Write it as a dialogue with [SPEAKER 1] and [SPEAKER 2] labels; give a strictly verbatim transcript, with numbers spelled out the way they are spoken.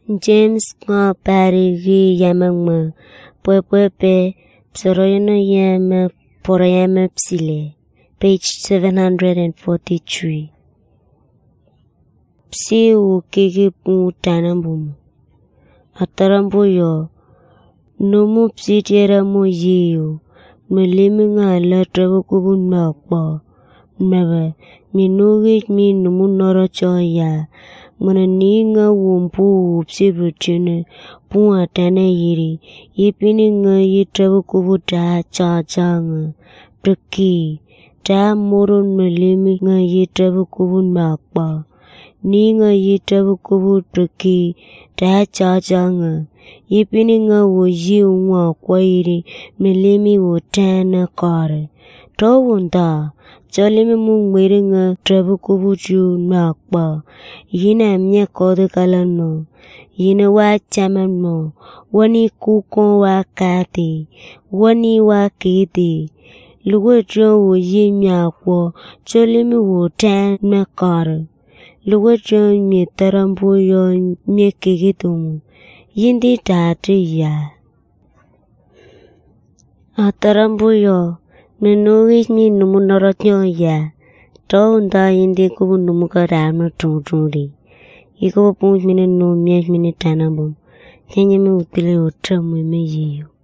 [SPEAKER 1] James Ngo Barigi Yamangma Pwepepe Psoroyano Yama Porayama Psile. Page seven hundred forty-three. Psi u kiki pu tanambum. Atarambo yo. Numu psi tiara mo yiyo. Melimi nga la trabu kubun makpa. Maba. Minugi mi numu noro choya. Mana ni nga wumpu psi bruchine. Pu atana yiri. Yipini nga yi trabu kubu ta cha cha nga. Praki. Ta morun melimi nga yi trabu kubun makpa. Ni nga yi trabu kubu praki. Ta cha cha nga. Yipini nga wo yi unwa kwa yiri. Melimi wo tana kare. To wunda. Chalimi mu mwere nga trabu kubu chu makpa. Yina mnya kode kalano. Yina wa chamano. Wani kukon wa kate. Wani wa kete. Luwe chon wo yi myakwo. Chalimi wo tana kare. Luwe chon mye tarambo yo mye kekitumu. Yindi tati ya. Atarambo yo. Menugi mi numu norotnyo ya. To nda yindi kubu numu ka rama chung chung ri. Iko punch mine no myek mine tanambum. Kenya me utile utra mwe me yiyo.